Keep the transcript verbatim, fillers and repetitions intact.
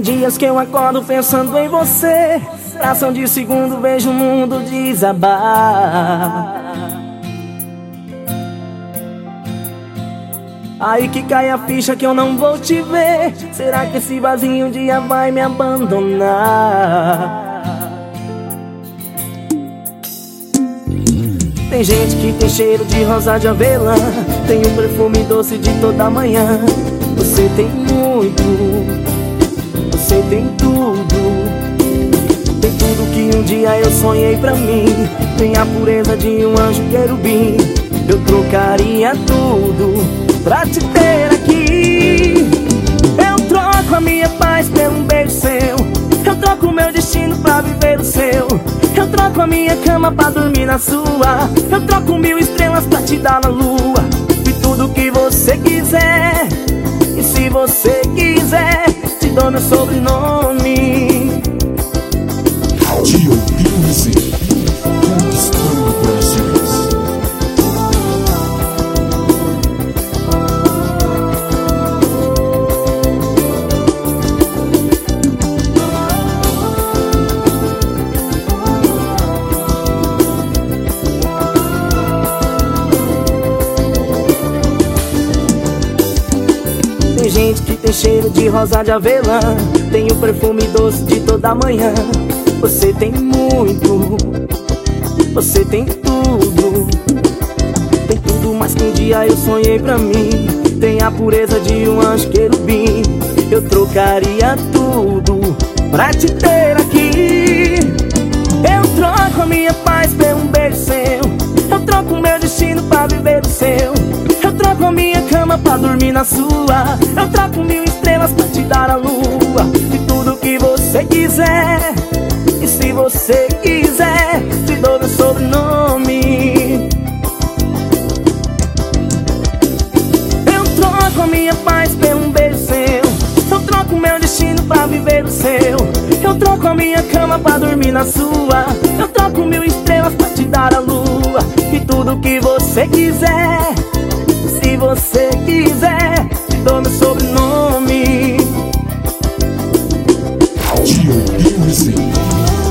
dias que eu acordo pensando em você, fração de segundo vejo o mundo desabar. Aí que cai a ficha que eu não vou te ver. Será que esse vazio um dia vai me abandonar? Tem gente que tem cheiro de rosa de avelã, tem um perfume doce de toda manhã. Você tem muito, você tem tudo. Tem tudo que um dia eu sonhei pra mim. Tem a pureza de um anjo querubim. Eu trocaria tudo pra te ter aqui. Eu troco a minha paz por um beijo seu. Eu troco o meu destino pra viver o seu. Eu troco a minha cama pra dormir na sua. Eu troco mil estrelas pra te dar na lua. E tudo que você quiser. E se você quiser, te dou meu sobrenome. G O P Music, conquistando corações. Tem gente que tem cheiro de rosa de avelã, tem o perfume doce de toda manhã. Você tem muito, você tem tudo. Tem tudo mais que um dia eu sonhei pra mim. Tem a pureza de um anjo querubim. Eu trocaria tudo pra te ter aqui. Eu troco a minha paz por um beijo seu. Eu troco o meu destino pra viver o seu. Eu troco a minha cama pra dormir na sua. Eu troco mil estrelas pra te dar a lua. E tudo que você quiser. E se você quiser, te dou meu sobrenome. Eu troco a minha paz por um beijo seu. Eu troco o meu destino pra viver o seu. Eu troco a minha cama pra dormir na sua. Eu troco mil estrelas pra te dar a lua. E tudo que você quiser. Se você quiser, te dou meu sobrenome. G O P Music.